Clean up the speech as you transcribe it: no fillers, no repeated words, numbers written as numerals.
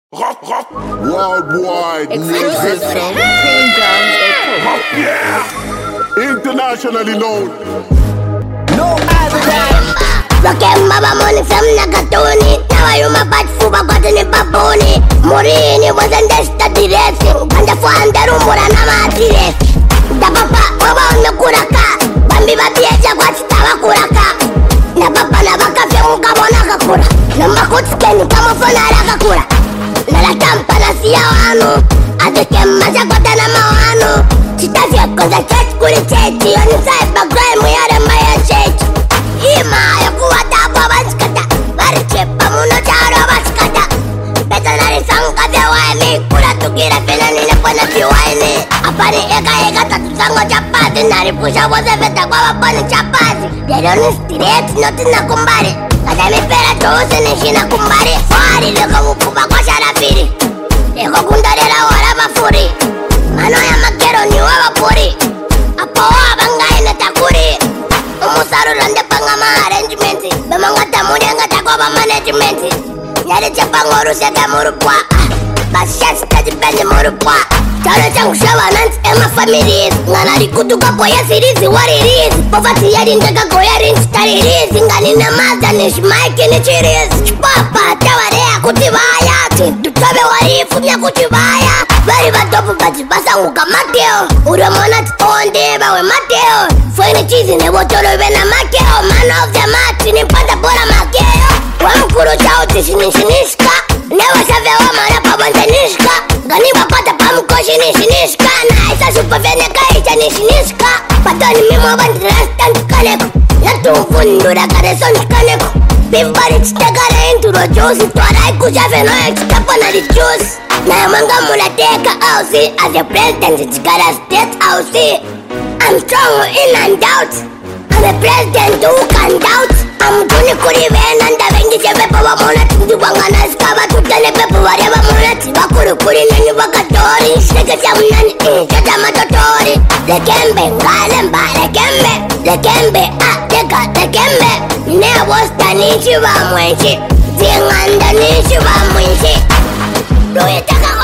Rock, worldwide Exclusive music. from Queen Yeah, internationally known. No other than Rocket Baba money from Nagatoni. Now I my bad fuba cotton in Baboni. Morini was under study racing. And the fan the room for an amatire. The papa, Baba on the Kuraka. Bambi Babia, what's Tawakuraka? Na papa na baka fiamuka Monakakura. Nambakutskeni kama fana Rakakura. Na la tampa na siya wano. Ateke maja kota na mawano. Chitafia koza church kuri chechi. On the side background we are a maya chechi. Ima ya kuwata babaskata. Barichepa muno charo baskata. Beta nari sanga vya waimi. Kura tukira pena nile pwana piwaini. Apani eka tatu sango chapati. Nari pusha wose veta kwa wapani chapati. Deroni stireti noti na kumbari. Kada mipera chose nishina kumbari. Fari leko mukuba kwa sharafiri. Eko kundarela wala mafuri. Mano ya makero ni wawapuri. Apo wabangai na takuri. Umusaru rande panga ma arrangement. Bemangata mudi angata kwa ba management. Nyari chapa nguru seka murupwa. Bashas tadi bende murupwa. Chalo changu shawa nanti ema families. Ngana likutuka po ya sirizi waririzi. Pofati yari ndeka koya rinchi taririzi. Ngani na maza nishi maiki ni chirizi. Chipapa tawarea kutibaya. Tutabe warifu mya kutibaya. Bari batopu bati basanguka Mateo. Uremona titonde bawe Mateo. Fweni chizi nebotolo bena makeo. Man of the match nipanda bora makeo. Wamkuru chao tishinishinishka. Newa shave wa marapa banzanishka. Gani wapata pamukoshi nishinishka. Na isa supa vene kaisha nishinishka. Patoni mimo bandi rastan kaneko. Natumfundura kare son kaneko. Beef bari chitakare inturo juice. Tuarai kushave no ya chitapa na di juice. Na manga mulateka ausi. As a president chikara state ausi. I'm strong in and out. I'm a president who can doubt. I'm tuni kuri venanda vengi chebe pawa mona. Ndi wangana skaba tutane pepe wareba mona. Tiba kuri nani wakatori. Sheke chamunani chata matotori. Lekembe ngalemba lekembe teka lekembe. Ne wosta nichi wa mwenshi. Zinganda nichi wa mwenshi. Ruye taka